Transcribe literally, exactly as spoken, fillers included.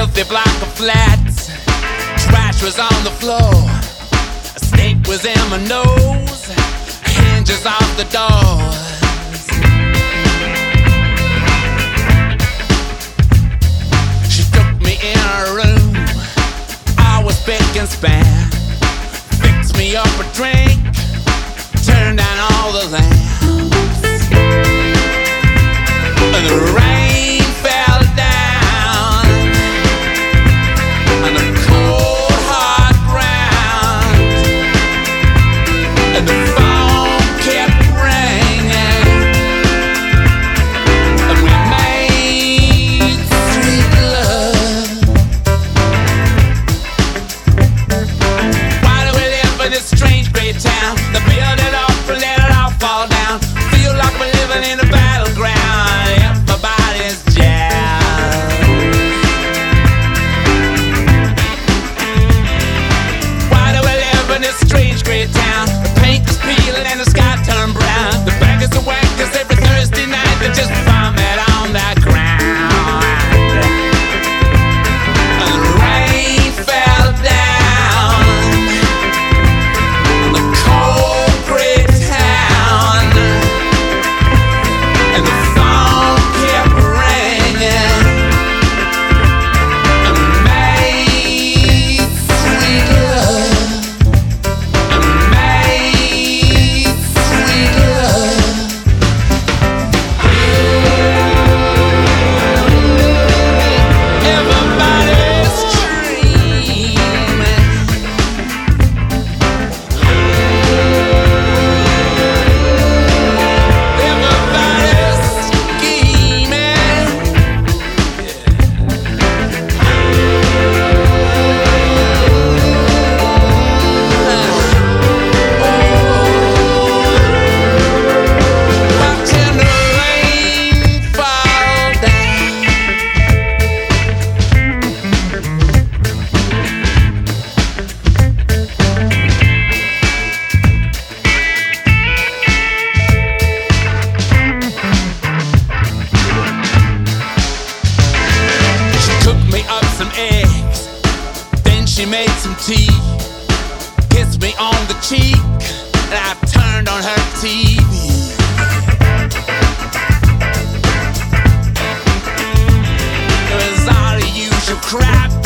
filthy block of flats. Trash was on the floor. A snake was in my nose. Hinges off the doors. She took me in her room. I was big and span. Fixed me up a drink. Turned down all the lamps. And the rain fell down on the cold hard ground. And the phone kept ringing. And we made sweet love. Why do we live in this strange great town? The build it up and let it all fall down. Feel like we're living in a battleground. Everybody's jazzed. Why do we live in this strange great town? The paint is peeling and the sky turned brown. The beggars are wackers every Thursday night. They just vomit on that ground. And the rain fell down on the cold great town. And the phone kept ringing. And we made sweet love. And we made sweet love. Everybody's dreaming. Everybody's scheming. Watching the rain fall down. She cooked me up some eggs, then she made some tea, kissed me on the cheek, and I turned on her T V. It was all the usual crap.